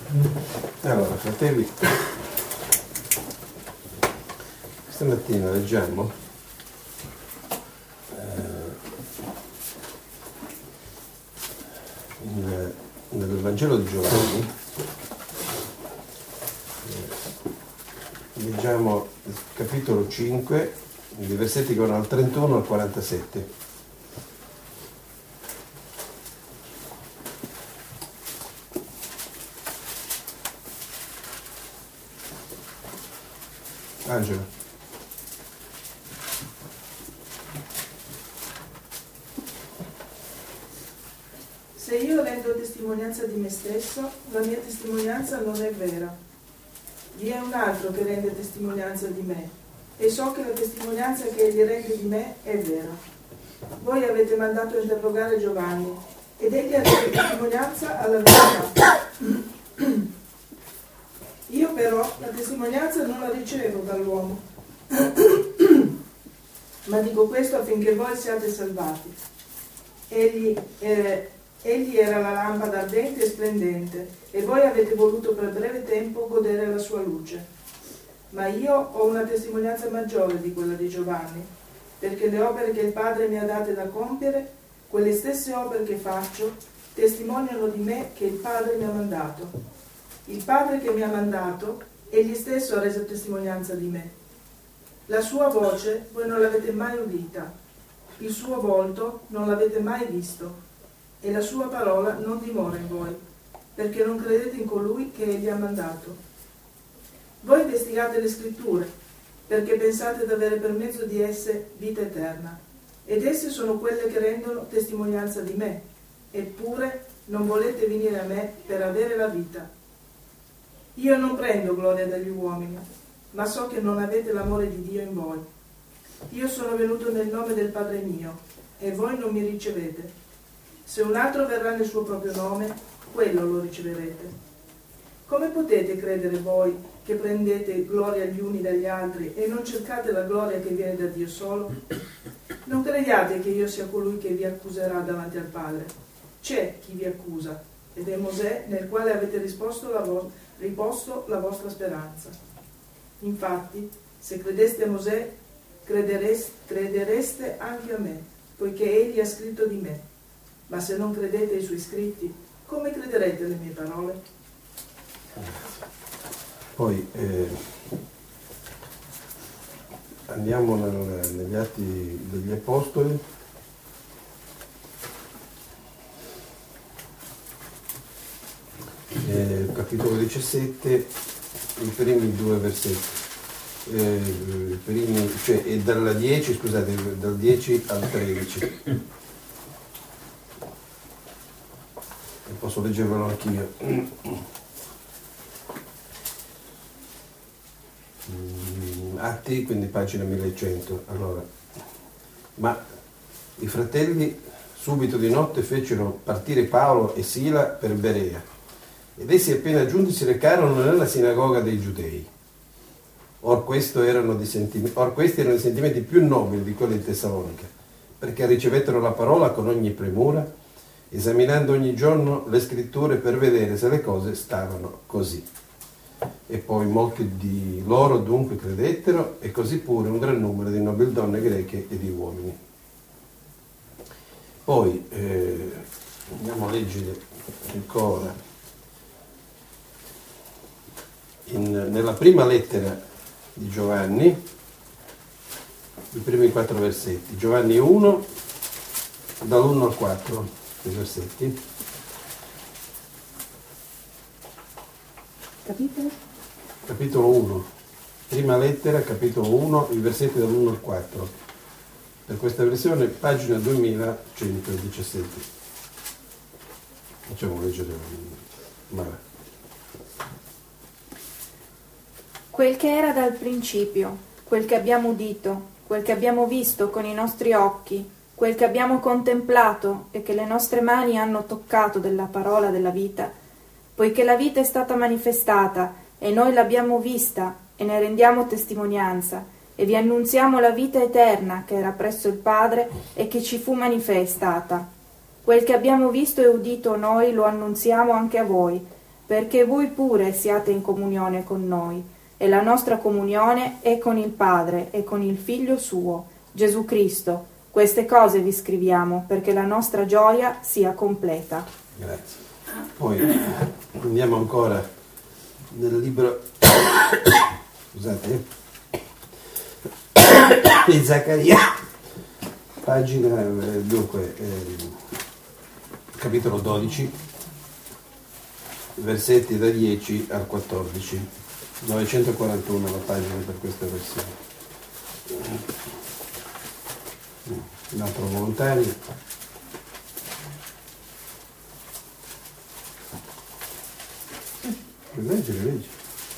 Allora, fratelli, stamattina leggiamo nel Vangelo di Giovanni, leggiamo il capitolo 5, i versetti che vanno dal 31 al 47. Angelo. Se io rendo testimonianza di me stesso, la mia testimonianza non è vera. Vi è un altro che rende testimonianza di me, e so che la testimonianza che egli rende di me è vera. Voi avete mandato a interrogare Giovanni, ed egli ha dato testimonianza alla verità. Io però la testimonianza non la ricevo dall'uomo, ma dico questo affinché voi siate salvati. Egli era la lampada ardente e splendente, e voi avete voluto per breve tempo godere la sua luce. Ma io ho una testimonianza maggiore di quella di Giovanni, perché le opere che il Padre mi ha date da compiere, quelle stesse opere che faccio, testimoniano di me che il Padre mi ha mandato. Il Padre che mi ha mandato, egli stesso ha reso testimonianza di me. La sua voce voi non l'avete mai udita, il suo volto non l'avete mai visto, e la sua parola non dimora in voi, perché non credete in colui che egli ha mandato. Voi investigate le scritture, perché pensate di avere per mezzo di esse vita eterna, ed esse sono quelle che rendono testimonianza di me, eppure non volete venire a me per avere la vita. Io non prendo gloria dagli uomini, ma so che non avete l'amore di Dio in voi. Io sono venuto nel nome del Padre mio, e voi non mi ricevete. Se un altro verrà nel suo proprio nome, quello lo riceverete. Come potete credere voi che prendete gloria gli uni dagli altri e non cercate la gloria che viene da Dio solo? Non crediate che io sia colui che vi accuserà davanti al Padre. C'è chi vi accusa, ed è Mosè nel quale avete riposto la vostra speranza. Infatti, se credeste a Mosè, credereste anche a me, poiché egli ha scritto di me. Ma se non credete ai suoi scritti, come crederete alle mie parole? Poi andiamo negli Atti degli Apostoli. Capitolo 17, i primi due versetti. Cioè dal 10 al 13. Posso leggervelo anch'io. Atti, quindi pagina 1100. Allora, ma i fratelli subito di notte fecero partire Paolo e Sila per Berea, ed essi appena giunti si recarono nella sinagoga dei Giudei. Or questi erano di sentimenti più nobili di quelli di Tessalonica, perché ricevettero la parola con ogni premura, esaminando ogni giorno le scritture per vedere se le cose stavano così. E poi molti di loro dunque credettero, e così pure un gran numero di nobildonne greche e di uomini. Poi andiamo a leggere ancora nella prima lettera di Giovanni, i primi 4 versetti. Giovanni 1, dall'1 al 4, i versetti. Capitolo 1, prima lettera, capitolo 1, i versetti dall'1 al 4. Per questa versione, pagina 2117. Facciamo leggere Mara. Quel che era dal principio, quel che abbiamo udito, quel che abbiamo visto con i nostri occhi, quel che abbiamo contemplato e che le nostre mani hanno toccato della parola della vita, poiché la vita è stata manifestata e noi l'abbiamo vista e ne rendiamo testimonianza, e vi annunziamo la vita eterna che era presso il Padre e che ci fu manifestata. Quel che abbiamo visto e udito noi lo annunziamo anche a voi, perché voi pure siate in comunione con noi, e la nostra comunione è con il Padre e con il Figlio suo, Gesù Cristo. Queste cose vi scriviamo perché la nostra gioia sia completa. Grazie. Poi andiamo ancora nel libro scusate di Zaccaria, pagina dunque capitolo 12, versetti da 10 al 14, 941 la pagina per questa versione. Un altro volontario. Leggi.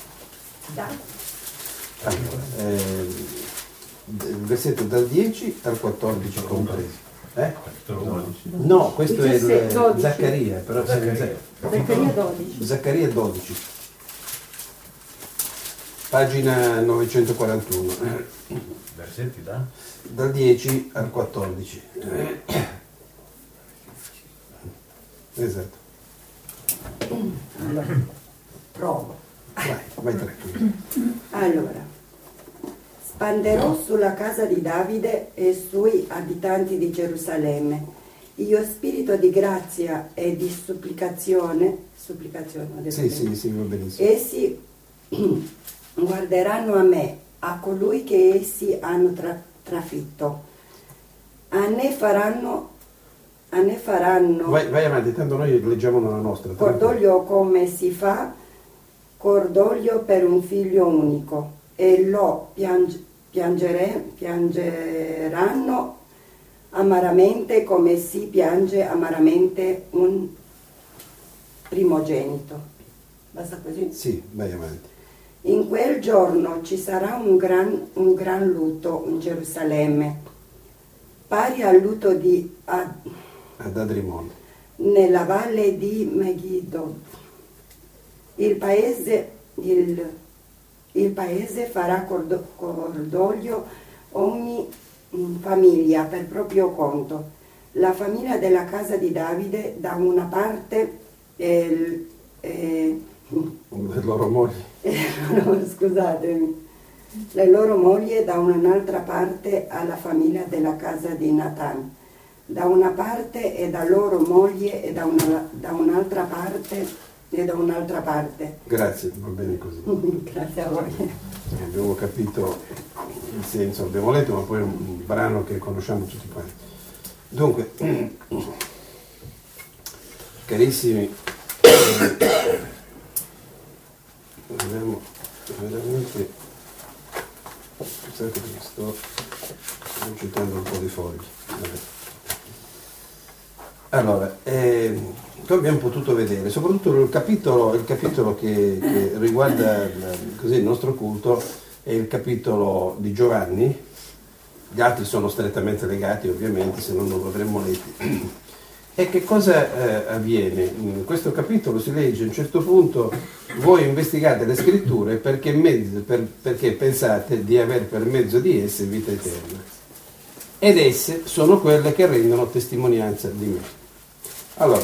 Allora, il versetto dal 10 al 14 compresi. No, questo è il Zaccaria, però Zaccaria 12. Zaccaria 12, pagina 941, Versetti dal 10 al 14. Esatto. Allora, provo. Vai tranquillo. Allora, spanderò sulla casa di Davide e sui abitanti di Gerusalemme io spirito di grazia e di supplicazione, ho detto bene? Sì, va benissimo. Essi guarderanno a me, a colui che essi hanno trafitto. A ne faranno Vai avanti, tanto noi leggiamo la nostra. cordoglio come si fa cordoglio per un figlio unico, e lo piangeranno amaramente come si piange amaramente un primogenito. Basta così? Sì, vai avanti. In quel giorno ci sarà un gran lutto in Gerusalemme, pari al lutto Ad Adrimon. nella valle di Megiddo. Il paese farà cordoglio ogni famiglia per proprio conto. La famiglia della casa di Davide da una parte Le loro mogli. no, scusatemi, le loro mogli da un'altra parte alla famiglia della casa di Natan, da una parte e da loro moglie e da un'altra parte e da un'altra parte. Grazie, va bene così. Grazie a voi. Abbiamo capito il senso, abbiamo letto, ma poi è un brano che conosciamo tutti quanti. Dunque, carissimi, abbiamo veramente, scusate che sto agitando un po' di fogli. Allora, qui abbiamo potuto vedere, soprattutto il capitolo che riguarda il nostro culto è il capitolo di Giovanni. Gli altri sono strettamente legati, ovviamente, se no non lo avremmo letti. E che cosa avviene? In questo capitolo si legge a un certo punto: voi investigate le scritture perché pensate di aver per mezzo di esse vita eterna, ed esse sono quelle che rendono testimonianza di me. Allora,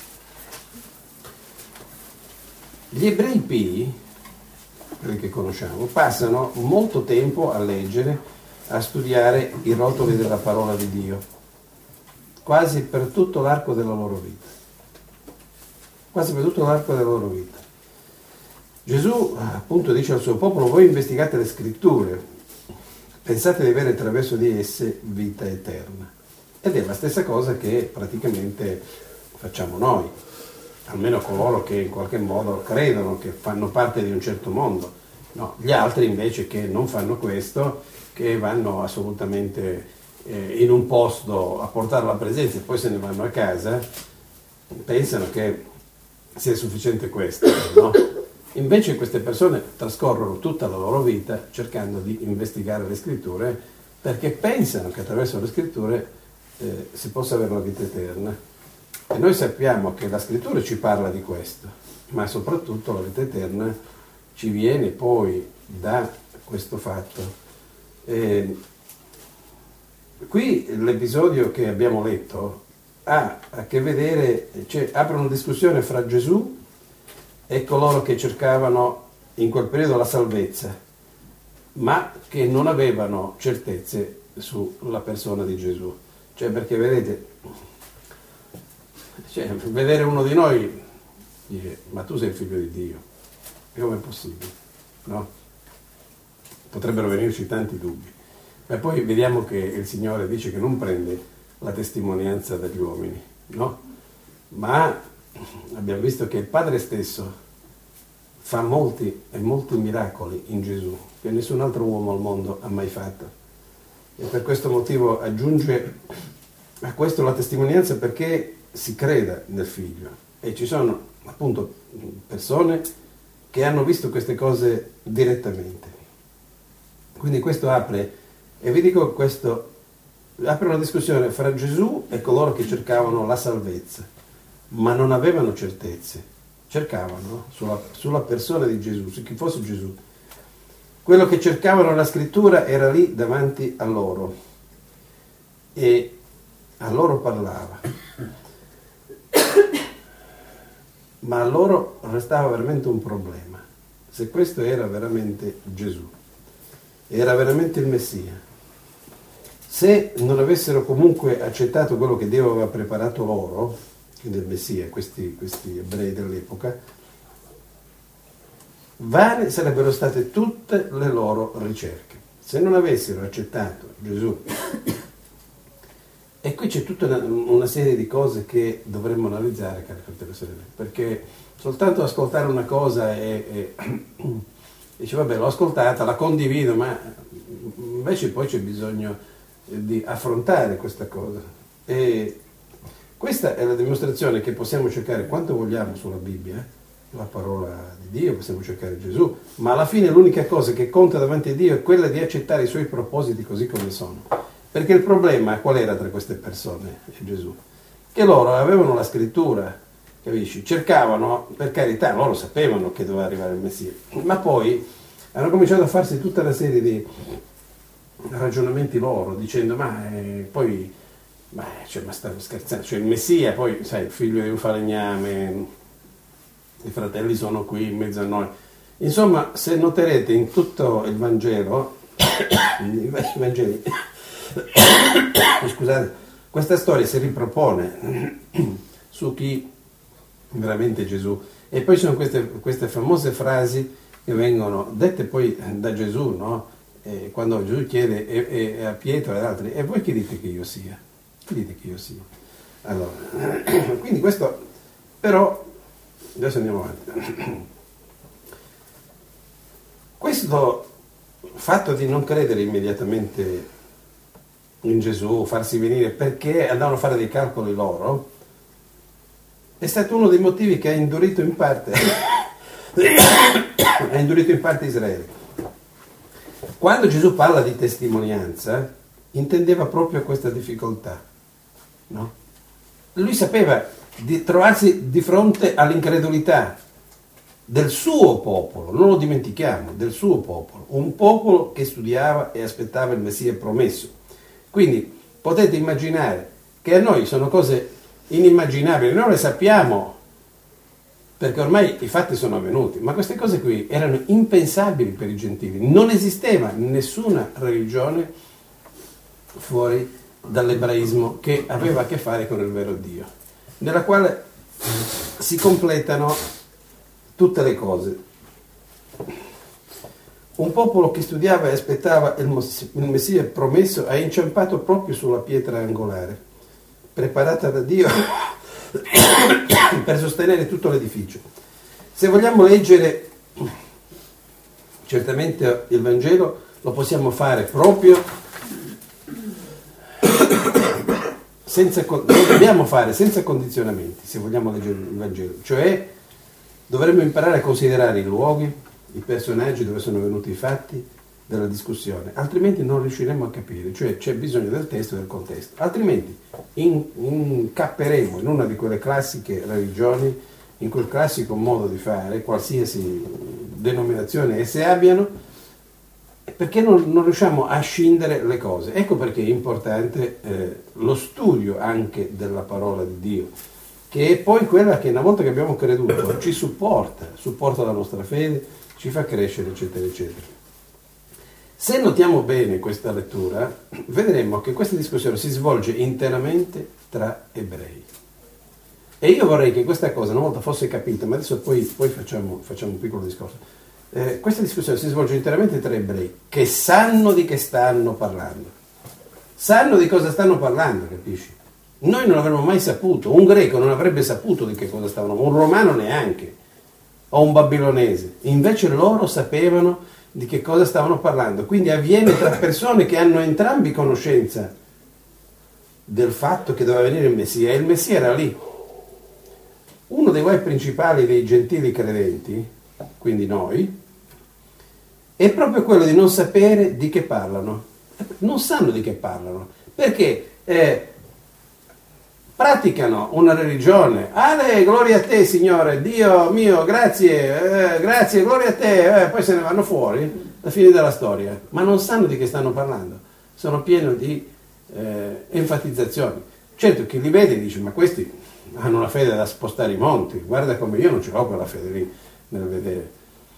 gli ebrei pii, quelli che conosciamo, passano molto tempo a leggere, a studiare i rotoli della parola di Dio, quasi per tutto l'arco della loro vita. Quasi per tutto l'arco della loro vita. Gesù appunto dice al suo popolo: voi investigate le scritture, pensate di avere attraverso di esse vita eterna. Ed è la stessa cosa che praticamente facciamo noi, almeno coloro che in qualche modo credono che fanno parte di un certo mondo. No, gli altri invece che non fanno questo, che vanno assolutamente in un posto a portare la presenza e poi se ne vanno a casa, pensano che sia sufficiente questo, no? Invece queste persone trascorrono tutta la loro vita cercando di investigare le scritture, perché pensano che attraverso le scritture si possa avere la vita eterna. E noi sappiamo che la scrittura ci parla di questo, ma soprattutto la vita eterna ci viene poi da questo fatto. Qui l'episodio che abbiamo letto ha a che vedere, cioè apre una discussione fra Gesù e coloro che cercavano in quel periodo la salvezza, ma che non avevano certezze sulla persona di Gesù. Cioè, perché vedete, vedere uno di noi dice: ma tu sei il figlio di Dio, e come è possibile? No? Potrebbero venirci tanti dubbi, ma poi vediamo che il Signore dice che non prende la testimonianza dagli uomini, no? Ma abbiamo visto che il Padre stesso fa molti e molti miracoli in Gesù che nessun altro uomo al mondo ha mai fatto, e per questo motivo aggiunge a questo la testimonianza perché si creda nel Figlio. E ci sono appunto persone che hanno visto queste cose direttamente. Quindi questo apre, e vi dico questo, apre una discussione fra Gesù e coloro che cercavano la salvezza, ma non avevano certezze, cercavano sulla persona di Gesù, su chi fosse Gesù. Quello che cercavano la scrittura era lì davanti a loro e a loro parlava, ma a loro restava veramente un problema: se questo era veramente Gesù, era veramente il Messia, se non avessero comunque accettato quello che Dio aveva preparato loro, quindi il Messia, questi ebrei dell'epoca, vane sarebbero state tutte le loro ricerche. Se non avessero accettato Gesù, e qui c'è tutta una serie di cose che dovremmo analizzare, cari fratelli e sorelle, perché soltanto ascoltare una cosa e dice vabbè, l'ho ascoltata, la condivido, ma invece poi c'è bisogno di affrontare questa cosa. E questa è la dimostrazione che possiamo cercare quanto vogliamo sulla Bibbia, la parola di Dio, possiamo cercare Gesù, ma alla fine l'unica cosa che conta davanti a Dio è quella di accettare i suoi propositi così come sono. Perché il problema qual era tra queste persone e Gesù? Che loro avevano la scrittura, capisci? Cercavano, per carità, loro sapevano che doveva arrivare il Messia, ma poi hanno cominciato a farsi tutta una serie di ragionamenti loro, dicendo ma stanno scherzando, cioè il Messia, poi sai, il figlio di un falegname, i fratelli sono qui in mezzo a noi. Insomma, se noterete in tutto il Vangelo, i Vangeli, scusate, questa storia si ripropone su chi veramente è Gesù, e poi sono queste famose frasi che vengono dette poi da Gesù, no? Quando Gesù chiede a Pietro e ad altri: e voi chi dite che io sia? Chi dite che io sia? Allora, quindi questo, però, adesso andiamo avanti. Questo fatto di non credere immediatamente in Gesù, farsi venire perché andavano a fare dei calcoli loro, è stato uno dei motivi che ha indurito in parte Israele. Quando Gesù parla di testimonianza, intendeva proprio questa difficoltà, no? Lui sapeva di trovarsi di fronte all'incredulità del suo popolo, non lo dimentichiamo, del suo popolo, un popolo che studiava e aspettava il Messia promesso. Quindi potete immaginare che a noi sono cose inimmaginabili, noi le sappiamo perché ormai i fatti sono avvenuti, ma queste cose qui erano impensabili per i gentili. Non esisteva nessuna religione fuori dall'ebraismo che aveva a che fare con il vero Dio, nella quale si completano tutte le cose. Un popolo che studiava e aspettava il Messia promesso ha inciampato proprio sulla pietra angolare, preparata da Dio per sostenere tutto l'edificio. Se vogliamo leggere certamente il Vangelo, lo possiamo fare proprio lo dobbiamo fare senza condizionamenti, se vogliamo leggere il Vangelo. Cioè, dovremmo imparare a considerare i luoghi, i personaggi, dove sono venuti i fatti della discussione, altrimenti non riusciremo a capire. Cioè c'è bisogno del testo e del contesto, altrimenti incapperemo in una di quelle classiche religioni, in quel classico modo di fare, qualsiasi denominazione esse abbiano, perché non riusciamo a scindere le cose. Ecco perché è importante lo studio anche della parola di Dio. che è poi quella che una volta che abbiamo creduto ci supporta la nostra fede, ci fa crescere, eccetera, eccetera. Se notiamo bene questa lettura, vedremo che questa discussione si svolge interamente tra ebrei. E io vorrei che questa cosa una volta fosse capita, ma adesso poi facciamo un piccolo discorso. Questa discussione si svolge interamente tra ebrei che sanno di che stanno parlando. Sanno di cosa stanno parlando, capisci? Noi non avremmo mai saputo, un greco non avrebbe saputo di che cosa stavano, un romano neanche, o un babilonese. Invece loro sapevano di che cosa stavano parlando. Quindi avviene tra persone che hanno entrambi conoscenza del fatto che doveva venire il Messia, e il Messia era lì. Uno dei guai principali dei gentili credenti, quindi noi, è proprio quello di non sapere di che parlano. Non sanno di che parlano, perché praticano una religione. Ale, gloria a te Signore, Dio mio, grazie, grazie, gloria a te, poi se ne vanno fuori alla fine della storia, ma non sanno di che stanno parlando, sono pieni di enfatizzazioni. Certo, chi li vede dice, ma questi hanno una fede da spostare i monti, guarda come io non ce l'ho quella fede lì nel vedere.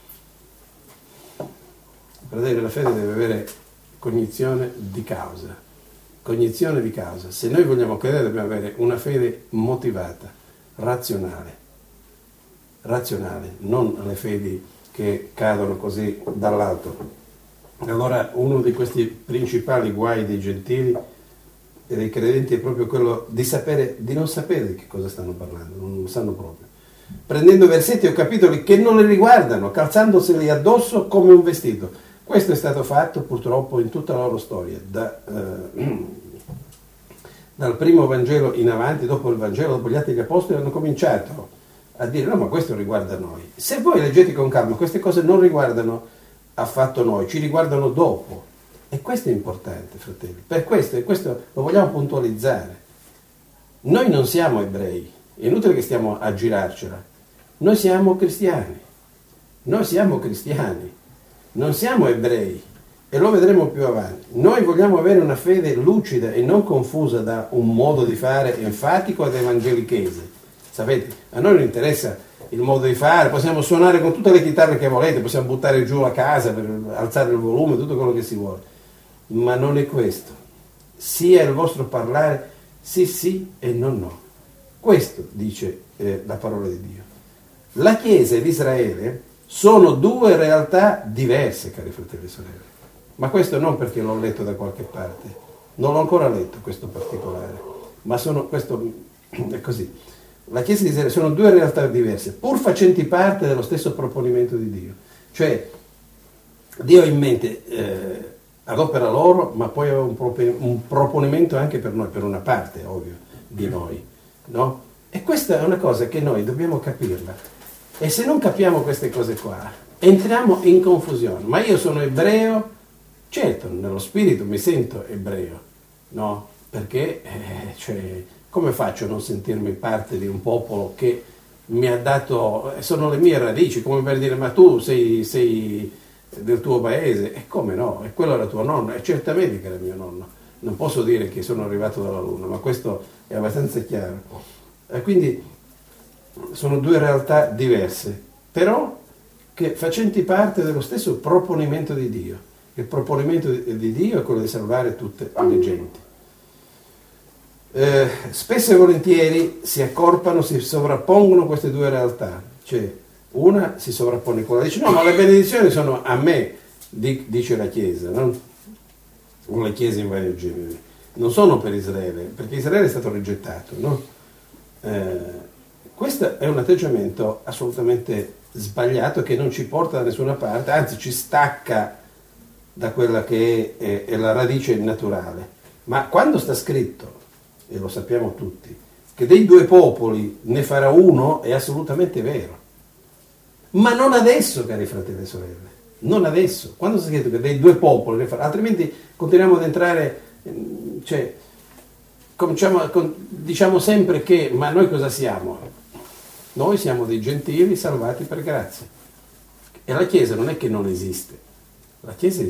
Per vedere la fede deve avere cognizione di causa. Cognizione di causa. Se noi vogliamo credere dobbiamo avere una fede motivata, razionale, non le fedi che cadono così dall'alto. Allora uno di questi principali guai dei gentili e dei credenti è proprio quello di non sapere di che cosa stanno parlando, non sanno proprio. Prendendo versetti o capitoli che non li riguardano, calzandoseli addosso come un vestito. Questo è stato fatto purtroppo in tutta la loro storia, dal primo Vangelo in avanti, dopo il Vangelo, dopo gli Atti degli Apostoli, hanno cominciato a dire no, ma questo riguarda noi. Se voi leggete con calma, queste cose non riguardano affatto noi, ci riguardano dopo. E questo è importante, fratelli. Per questo, e questo lo vogliamo puntualizzare. Noi non siamo ebrei, è inutile che stiamo a girarcela. Noi siamo cristiani, non siamo ebrei, e lo vedremo più avanti. Noi vogliamo avere una fede lucida e non confusa da un modo di fare enfatico ed evangelichese. Sapete, a noi non interessa il modo di fare, possiamo suonare con tutte le chitarre che volete, possiamo buttare giù la casa per alzare il volume, tutto quello che si vuole, ma non è questo. Sia il vostro parlare sì e no. Questo dice la parola di Dio. La Chiesa ed Israele sono due realtà diverse, cari fratelli e sorelle. Ma questo non perché l'ho letto da qualche parte, non l'ho ancora letto questo particolare, ma questo è così. La Chiesa di Israele sono due realtà diverse, pur facenti parte dello stesso proponimento di Dio. Cioè, Dio ha in mente adopera loro, ma poi ha un proponimento anche per noi, per una parte, ovvio, di noi, no? E questa è una cosa che noi dobbiamo capirla. E se non capiamo queste cose qua, entriamo in confusione. Ma io sono ebreo, certo, nello spirito mi sento ebreo, no? Perché, come faccio a non sentirmi parte di un popolo che mi ha dato, sono le mie radici, come per dire, ma tu sei del tuo paese, e come no? E quello era tuo nonno, e certamente che era mio nonno. Non posso dire che sono arrivato dalla Luna, ma questo è abbastanza chiaro. E quindi sono due realtà diverse, però che facenti parte dello stesso proponimento di Dio. Il proponimento di Dio è quello di salvare tutte le genti. Spesso e volentieri si accorpano, si sovrappongono queste due realtà, cioè una si sovrappone con la dice no, ma le benedizioni sono a me, dice la Chiesa, no? O le Chiese in vari generi, non sono per Israele, perché Israele è stato rigettato, no? Questo è un atteggiamento assolutamente sbagliato che non ci porta da nessuna parte, anzi ci stacca da quella che è la radice naturale. Ma quando sta scritto, e lo sappiamo tutti, che dei due popoli ne farà uno, è assolutamente vero. Ma non adesso, cari fratelli e sorelle, non adesso. Quando sta scritto che dei due popoli ne farà, altrimenti continuiamo ad entrare, diciamo sempre che, ma noi cosa siamo? Noi siamo dei gentili salvati per grazia. E la Chiesa non è che non esiste. La Chiesa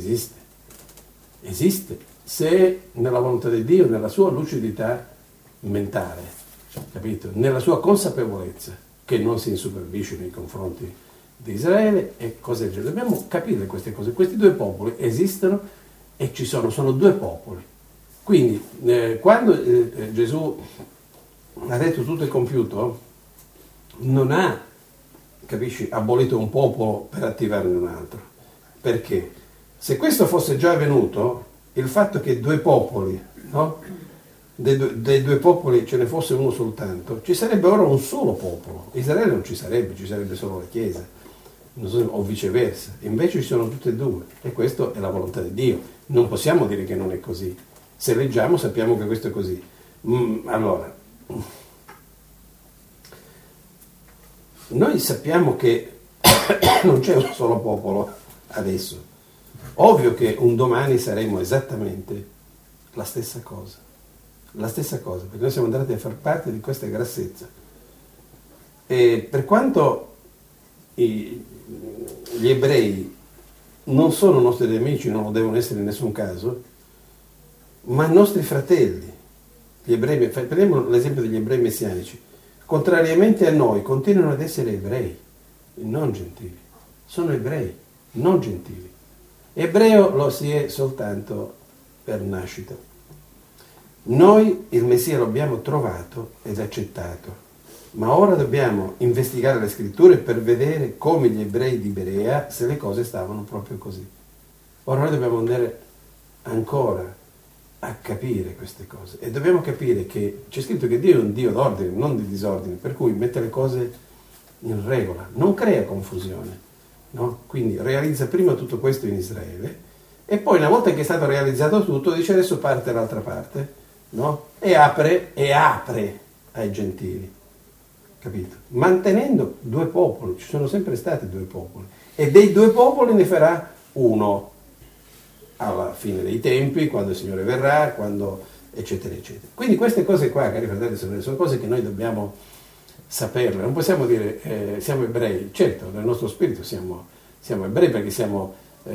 esiste se nella volontà di Dio, nella sua lucidità mentale. capito? Nella sua consapevolezza che non si insuperbisce nei confronti di Israele e cose del genere. Dobbiamo capire queste cose. Questi due popoli esistono e ci sono due popoli. Quindi quando Gesù ha detto tutto è compiuto, non ha, capisci, abolito un popolo per attivarne un altro. Perché? Se questo fosse già avvenuto, il fatto che due popoli, no? Dei due popoli ce ne fosse uno soltanto, ci sarebbe ora un solo popolo. Israele non ci sarebbe solo la Chiesa, o viceversa. Invece ci sono tutte e due, e questa è la volontà di Dio. Non possiamo dire che non è così. Se leggiamo sappiamo che questo è così. Allora, noi sappiamo che non c'è un solo popolo adesso. Ovvio che un domani saremo esattamente la stessa cosa, perché noi siamo andati a far parte di questa grassezza. E per quanto gli ebrei non sono nostri nemici, non lo devono essere in nessun caso, ma nostri fratelli, gli ebrei, prendiamo l'esempio degli ebrei messianici, contrariamente a noi continuano ad essere ebrei, non gentili, sono ebrei, non gentili. Ebreo lo si è soltanto per nascita. Noi il Messia lo abbiamo trovato ed accettato, ma ora dobbiamo investigare le scritture per vedere come gli ebrei di Berea, se le cose stavano proprio così. Ora noi dobbiamo andare ancora a capire queste cose e dobbiamo capire che c'è scritto che Dio è un Dio d'ordine, non di disordine, per cui mette le cose in regola, non crea confusione. No? Quindi realizza prima tutto questo in Israele e poi una volta che è stato realizzato tutto dice adesso parte l'altra parte, no? e apre ai gentili, capito? Mantenendo due popoli, ci sono sempre stati due popoli e dei due popoli ne farà uno alla fine dei tempi, quando il Signore verrà, quando eccetera eccetera. Quindi queste cose qua, cari fratelli e sorelle, sono cose che noi dobbiamo saperle, non possiamo dire siamo ebrei. Certo, nel nostro spirito siamo ebrei perché siamo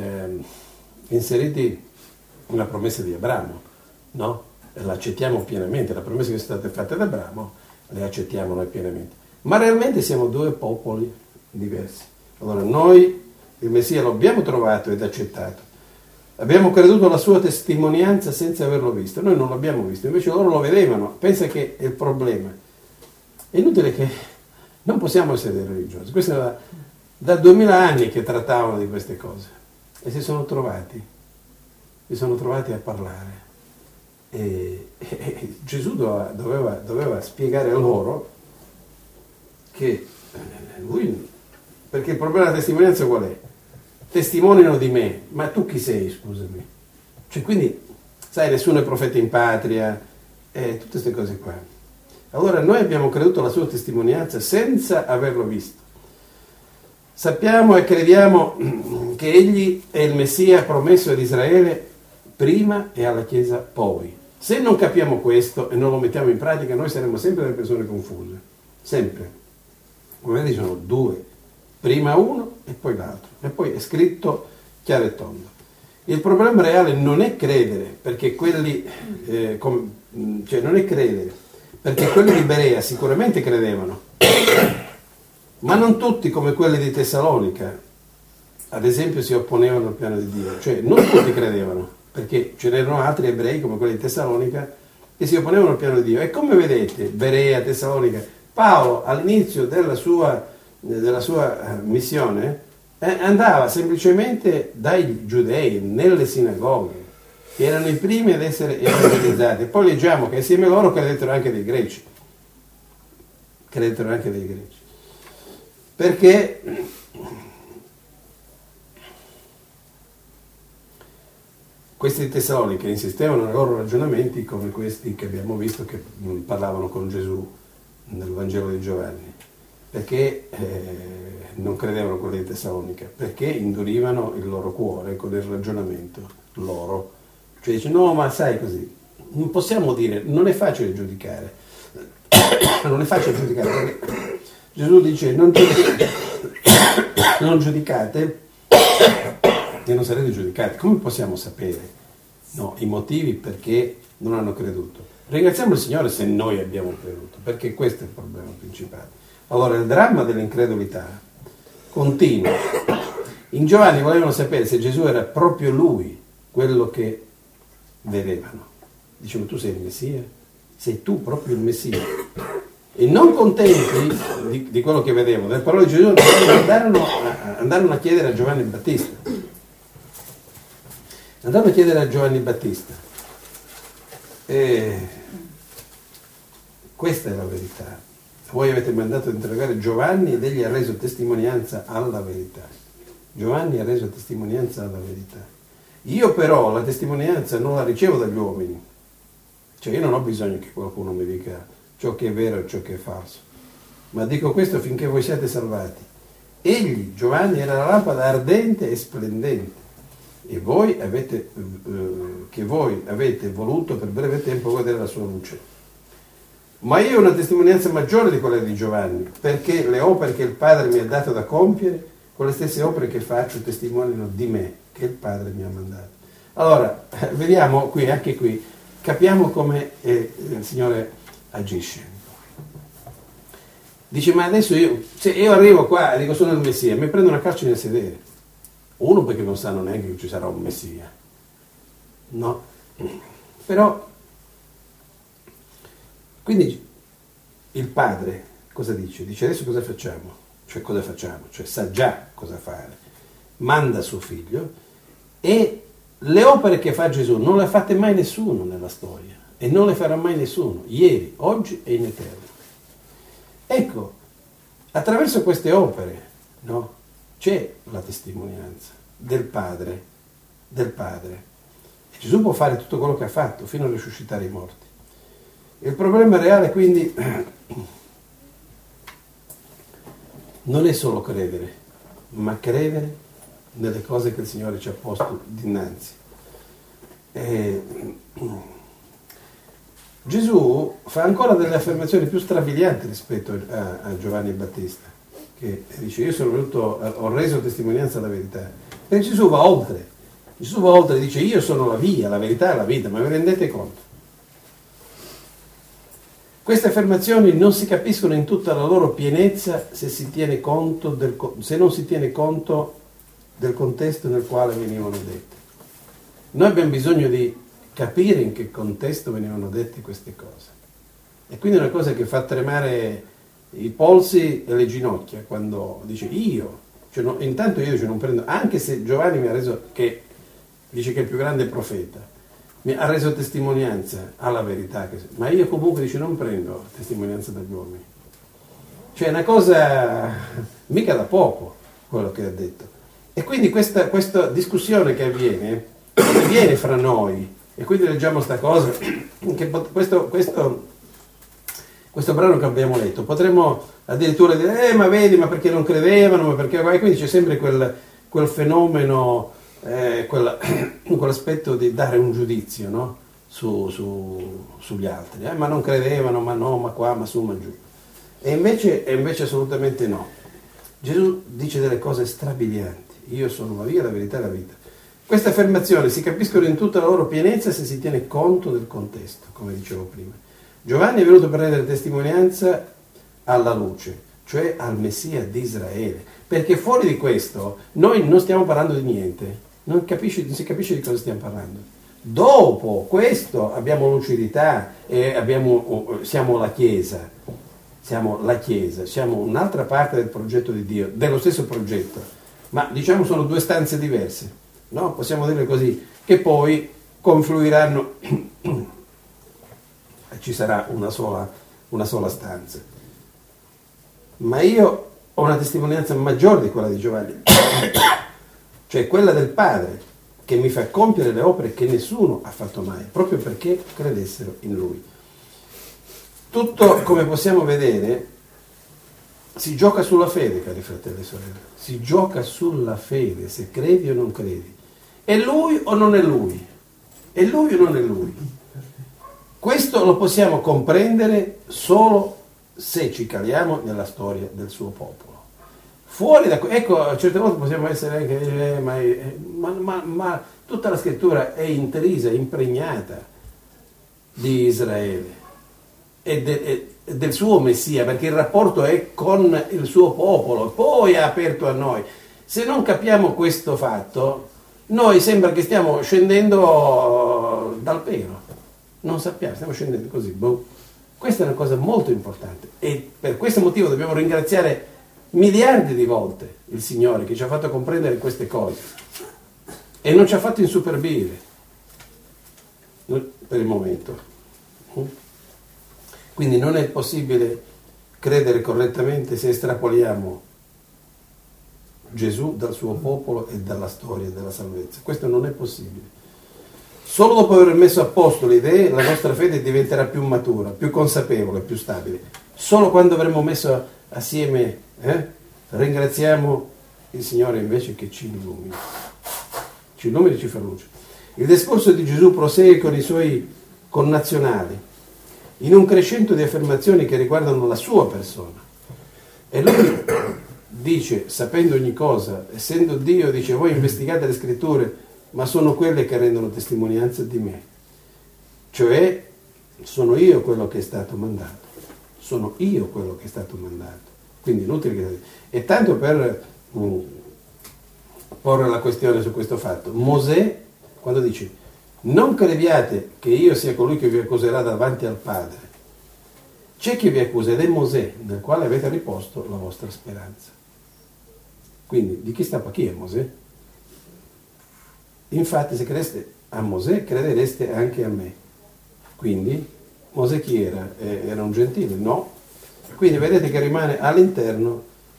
inseriti nella promessa di Abramo, no? E l'accettiamo pienamente, la promessa che sono state fatte ad Abramo le accettiamo noi pienamente, ma realmente siamo due popoli diversi. Allora noi il Messia lo abbiamo trovato ed accettato, abbiamo creduto alla sua testimonianza senza averlo visto, noi non l'abbiamo visto, invece loro lo vedevano. Pensa che è il problema. È inutile che non possiamo essere religiosi. Questo è da 2000 anni che trattavano di queste cose e si sono trovati a parlare. E Gesù doveva spiegare a loro che lui, perché il problema della testimonianza qual è? Testimoniano di me, ma tu chi sei, scusami? Cioè, quindi, sai, nessuno è profeta in patria, tutte queste cose qua. Allora noi abbiamo creduto alla sua testimonianza senza averlo visto. Sappiamo e crediamo che egli è il Messia promesso ad Israele prima e alla Chiesa poi. Se non capiamo questo e non lo mettiamo in pratica, noi saremo sempre delle persone confuse. Sempre. Come vedi sono due. Prima uno e poi l'altro. E poi è scritto chiaro e tondo. Il problema reale non è credere, perché quelli... non è credere. Perché quelli di Berea sicuramente credevano, ma non tutti come quelli di Tessalonica, ad esempio, si opponevano al piano di Dio. Cioè non tutti credevano, perché ce n'erano altri ebrei come quelli di Tessalonica che si opponevano al piano di Dio. E come vedete, Berea, Tessalonica, Paolo all'inizio della sua missione andava semplicemente dai giudei nelle sinagoghe, che erano i primi ad essere evangelizzati. Poi leggiamo che assieme a loro credettero anche dei greci. Perché questi di Tessalonica insistevano nei loro ragionamenti come questi che abbiamo visto che parlavano con Gesù nel Vangelo di Giovanni. Perché non credevano quelli di Tessalonica? Perché indurivano il loro cuore con il ragionamento loro. Cioè dice, no, ma sai così, non possiamo dire, non è facile giudicare, perché Gesù dice, non giudicate e non sarete giudicati. Come possiamo sapere, no, i motivi perché non hanno creduto? Ringraziamo il Signore se noi abbiamo creduto, perché questo è il problema principale. Allora, il dramma dell'incredulità continua. In Giovanni volevano sapere se Gesù era proprio lui quello che vedevano. Dicevano, tu sei il Messia? Sei tu proprio il Messia? E non contenti di quello che vedevano, delle parole di Gesù, andarono a chiedere a Giovanni Battista. Andarono a chiedere a Giovanni Battista. E questa è la verità. Voi avete mandato ad interrogare Giovanni ed egli ha reso testimonianza alla verità. Giovanni ha reso testimonianza alla verità. Io però la testimonianza non la ricevo dagli uomini. Cioè io non ho bisogno che qualcuno mi dica ciò che è vero e ciò che è falso. Ma dico questo finché voi siate salvati. Egli, Giovanni, era la lampada ardente e splendente. E voi avete voluto per breve tempo godere la sua luce. Ma io ho una testimonianza maggiore di quella di Giovanni, perché le opere che il Padre mi ha dato da compiere, con le stesse opere che faccio, testimoniano di me, che il Padre mi ha mandato. Allora, vediamo qui, anche qui, capiamo come il Signore agisce. Dice, ma adesso io arrivo qua e dico sono il Messia, mi prendo una carcere nel sedere. Uno, perché non sanno neanche che ci sarà un Messia, no? Però, quindi il Padre cosa dice? Dice adesso cosa facciamo? Cioè cosa facciamo? Cioè sa già cosa fare. Manda suo figlio e le opere che fa Gesù non le ha fatte mai nessuno nella storia e non le farà mai nessuno, ieri, oggi e in eterno. Ecco, attraverso queste opere, no? C'è la testimonianza del Padre. E Gesù può fare tutto quello che ha fatto fino a risuscitare i morti. Il problema reale quindi non è solo credere, ma credere nelle cose che il Signore ci ha posto dinanzi. Gesù fa ancora delle affermazioni più strabilianti rispetto a Giovanni Battista, che dice io sono venuto, ho reso testimonianza alla verità. E Gesù va oltre, dice io sono la via, la verità e la vita, ma vi rendete conto? Queste affermazioni non si capiscono in tutta la loro pienezza se non si tiene conto del contesto nel quale venivano dette. Noi abbiamo bisogno di capire in che contesto venivano dette queste cose. E quindi è una cosa che fa tremare i polsi e le ginocchia quando dice io, intanto io non prendo, anche se Giovanni mi ha reso, che dice che è il più grande profeta, mi ha reso testimonianza alla verità, ma io comunque dice non prendo testimonianza dagli uomini. Cioè è una cosa mica da poco quello che ha detto. E quindi questa discussione che avviene fra noi, e quindi leggiamo sta cosa, che questo brano che abbiamo letto, potremmo addirittura dire, ma vedi, ma perché non credevano, ma perché... E quindi c'è sempre quel fenomeno, quell'aspetto di dare un giudizio, no? Sugli altri, ma non credevano, ma no, ma qua, ma su, ma giù. E invece assolutamente no. Gesù dice delle cose strabilianti, io sono la via, la verità e la vita. Queste affermazioni si capiscono in tutta la loro pienezza se si tiene conto del contesto, come dicevo prima. Giovanni è venuto per rendere testimonianza alla luce, cioè al Messia di Israele, perché fuori di questo noi non stiamo parlando di niente, non si capisce di cosa stiamo parlando. Dopo questo abbiamo lucidità e siamo la Chiesa, siamo un'altra parte del progetto di Dio, dello stesso progetto, ma diciamo sono due stanze diverse, no? Possiamo dire così, che poi confluiranno, ci sarà una sola stanza. Ma io ho una testimonianza maggiore di quella di Giovanni, cioè quella del Padre, che mi fa compiere le opere che nessuno ha fatto mai, proprio perché credessero in Lui. Tutto, come possiamo vedere, si gioca sulla fede, cari fratelli e sorelle, si gioca sulla fede, se credi o non credi. È Lui o non è Lui? È Lui o non è Lui? Questo lo possiamo comprendere solo se ci caliamo nella storia del suo popolo. Fuori da ecco, certe volte possiamo essere anche ma tutta la scrittura è intrisa, impregnata di Israele e del suo Messia, perché il rapporto è con il suo popolo, poi è aperto a noi. Se non capiamo questo fatto, noi sembra che stiamo scendendo dal pero, non sappiamo, stiamo scendendo così. Boh. Questa è una cosa molto importante e per questo motivo dobbiamo ringraziare miliardi di volte il Signore che ci ha fatto comprendere queste cose e non ci ha fatto insuperbire per il momento. Quindi non è possibile credere correttamente se estrapoliamo Gesù dal suo popolo e dalla storia della salvezza. Questo non è possibile. Solo dopo aver messo a posto le idee la nostra fede diventerà più matura, più consapevole, più stabile. Solo quando avremo messo assieme, ringraziamo il Signore invece che ci illumina. Ci illumina e ci fa luce. Il discorso di Gesù prosegue con i suoi connazionali in un crescendo di affermazioni che riguardano la sua persona. E lui dice, sapendo ogni cosa, essendo Dio, dice, voi investigate le scritture, ma sono quelle che rendono testimonianza di me. Cioè, sono io quello che è stato mandato. Sono io quello che è stato mandato. Quindi inutile che... E tanto per porre la questione su questo fatto, Mosè, quando dice, non crediate che io sia colui che vi accuserà davanti al Padre. C'è chi vi accusa ed è Mosè, nel quale avete riposto la vostra speranza. Quindi, di chi sta pa' chi è Mosè? Infatti, se credeste a Mosè, credereste anche a me. Quindi, Mosè chi era? Era un gentile? No. Quindi vedete che rimane all'interno.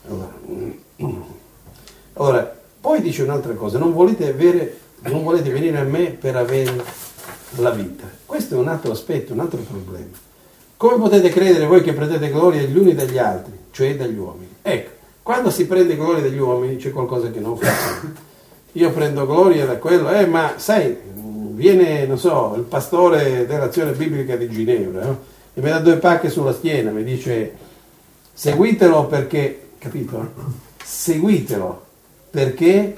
Ora, poi dice un'altra cosa, non volete venire a me per avere la vita. Questo è un altro aspetto, un altro problema. Come potete credere voi che prendete gloria gli uni dagli altri, cioè dagli uomini? Ecco, quando si prende gloria dagli uomini c'è qualcosa che non funziona. Io prendo gloria da quello, ma sai, viene, non so, il pastore dell'Azione Biblica di Ginevra, no? E mi dà 2 pacche sulla schiena, mi dice, seguitelo perché, capito? Seguitelo perché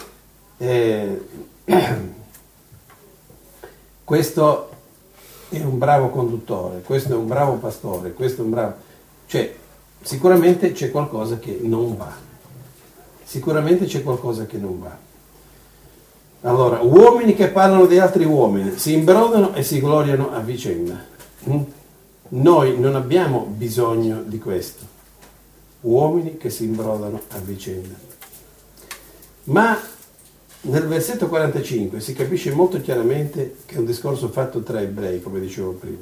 questo è un bravo conduttore, questo è un bravo pastore, questo è un bravo... Cioè, sicuramente c'è qualcosa che non va. Sicuramente c'è qualcosa che non va. Allora, uomini che parlano di altri uomini, si imbrodano e si gloriano a vicenda. Noi non abbiamo bisogno di questo. Uomini che si imbrodano a vicenda. Ma nel versetto 45 si capisce molto chiaramente che è un discorso fatto tra ebrei, come dicevo prima,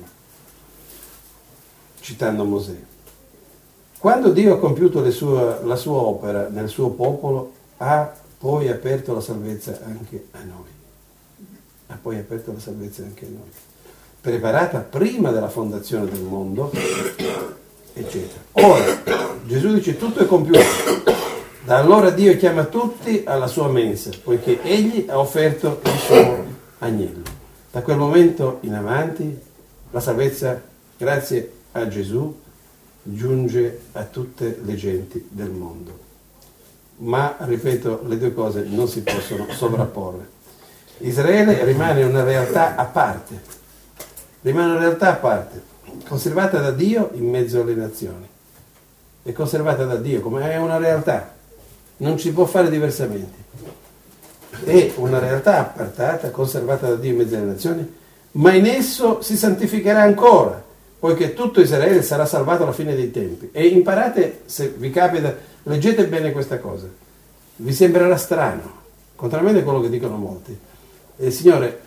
citando Mosè. Quando Dio ha compiuto la sua opera nel suo popolo, ha poi aperto la salvezza anche a noi. Ha poi aperto la salvezza anche a noi. Preparata prima della fondazione del mondo, eccetera. Ora, Gesù dice tutto è compiuto. Da allora Dio chiama tutti alla sua mensa, poiché Egli ha offerto il suo agnello. Da quel momento in avanti la salvezza, grazie a Gesù, giunge a tutte le genti del mondo. Ma, ripeto, le due cose non si possono sovrapporre. Israele rimane una realtà a parte, conservata da Dio in mezzo alle nazioni. È conservata da Dio come è una realtà. Non si può fare diversamente. È una realtà appartata, conservata da Dio in mezzo alle nazioni, ma in esso si santificherà ancora, poiché tutto Israele sarà salvato alla fine dei tempi. E imparate, se vi capita, leggete bene questa cosa. Vi sembrerà strano, contrariamente a quello che dicono molti. Signore,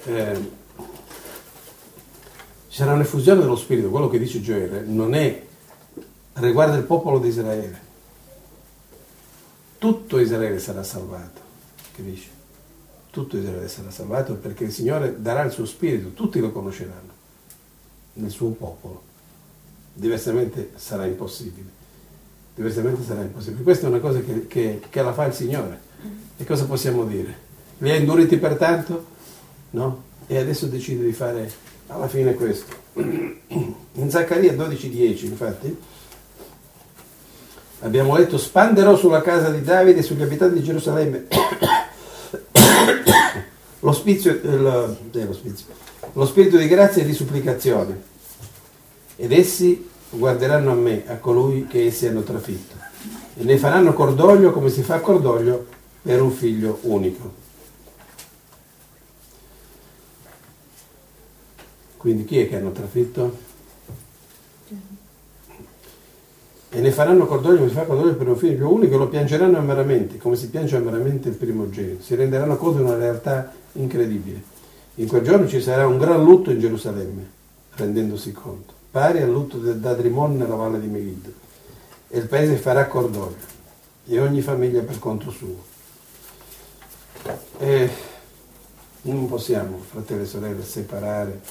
ci sarà un'effusione dello Spirito, quello che dice Gioele, non è, riguarda il popolo di Israele. Tutto Israele sarà salvato, capisci? Tutto Israele sarà salvato perché il Signore darà il suo spirito, tutti lo conosceranno nel suo popolo. Diversamente sarà impossibile. Questa è una cosa che la fa il Signore. E cosa possiamo dire? Li ha induriti per tanto? No? E adesso decide di fare alla fine questo. In Zaccaria 12,10, infatti, abbiamo letto: spanderò sulla casa di Davide e sugli abitanti di Gerusalemme lo spirito di grazia e di supplicazione, ed essi guarderanno a me, a colui che essi hanno trafitto, e ne faranno cordoglio come si fa cordoglio per un figlio unico. Quindi chi è che hanno trafitto? E ne faranno cordoglio come si fa cordoglio per un figlio unico, e lo piangeranno amaramente, come si piange amaramente il primogenito. Si renderanno conto di una realtà incredibile. In quel giorno ci sarà un gran lutto in Gerusalemme, rendendosi conto, pari al lutto d'Adrimon nella valle di Megiddo. E il paese farà cordoglio, e ogni famiglia per conto suo. E non possiamo, fratelli e sorelle, separare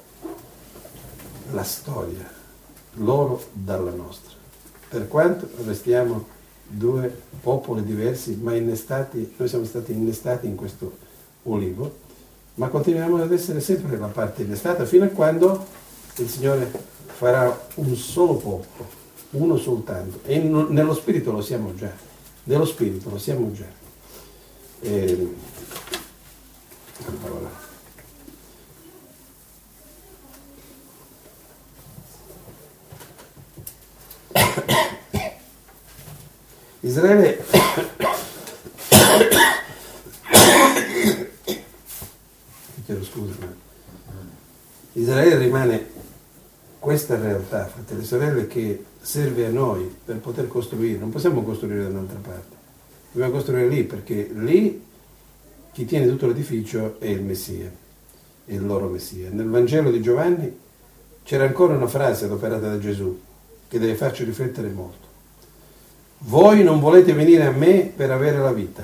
la storia loro dalla nostra. Per quanto restiamo due popoli diversi, ma innestati, noi siamo stati innestati in questo ulivo, ma continuiamo ad essere sempre la parte innestata fino a quando il Signore farà un solo popolo, uno soltanto. E nello Spirito lo siamo già, nello Spirito lo siamo già. Allora. Israele chiedo scusa, ma Israele rimane questa realtà, fratelli e sorelle, che serve a noi per poter costruire. Non possiamo costruire da un'altra parte, dobbiamo costruire lì, perché lì chi tiene tutto l'edificio è il Messia, è il loro Messia. Nel Vangelo di Giovanni c'era ancora una frase adoperata da Gesù che deve farci riflettere molto. Voi non volete venire a me per avere la vita.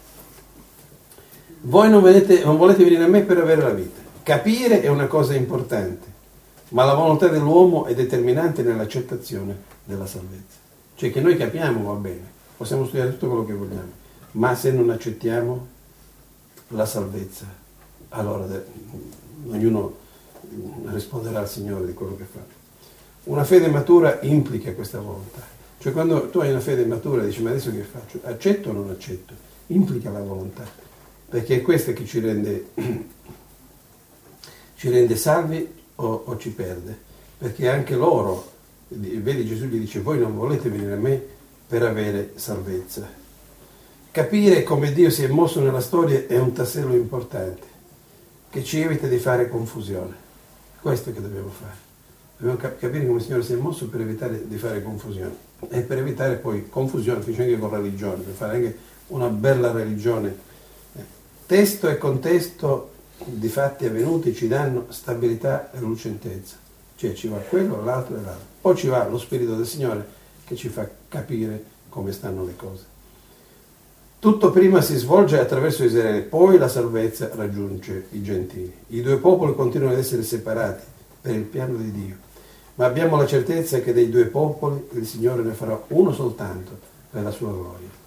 Voi non volete venire a me per avere la vita. Capire è una cosa importante, ma la volontà dell'uomo è determinante nell'accettazione della salvezza. Cioè che noi capiamo va bene, possiamo studiare tutto quello che vogliamo, ma se non accettiamo la salvezza, allora ognuno risponderà al Signore di quello che fa. Una fede matura implica questa volontà. Cioè quando tu hai una fede matura e dici ma adesso che faccio? Accetto o non accetto? Implica la volontà, perché è questa che ci rende salvi o ci perde, perché anche loro, vedi Gesù gli dice voi non volete venire a me per avere salvezza. Capire come Dio si è mosso nella storia è un tassello importante che ci evita di fare confusione. Questo che dobbiamo fare. Dobbiamo capire come il Signore si è mosso per evitare di fare confusione e per evitare poi confusione, finisce anche con religione, per fare anche una bella religione. Testo e contesto di fatti avvenuti ci danno stabilità e lucentezza, cioè ci va quello, l'altro e l'altro. Poi ci va lo Spirito del Signore che ci fa capire come stanno le cose. Tutto prima si svolge attraverso Israele, poi la salvezza raggiunge i gentili. I due popoli continuano ad essere separati per il piano di Dio, ma abbiamo la certezza che dei due popoli il Signore ne farà uno soltanto per la sua gloria.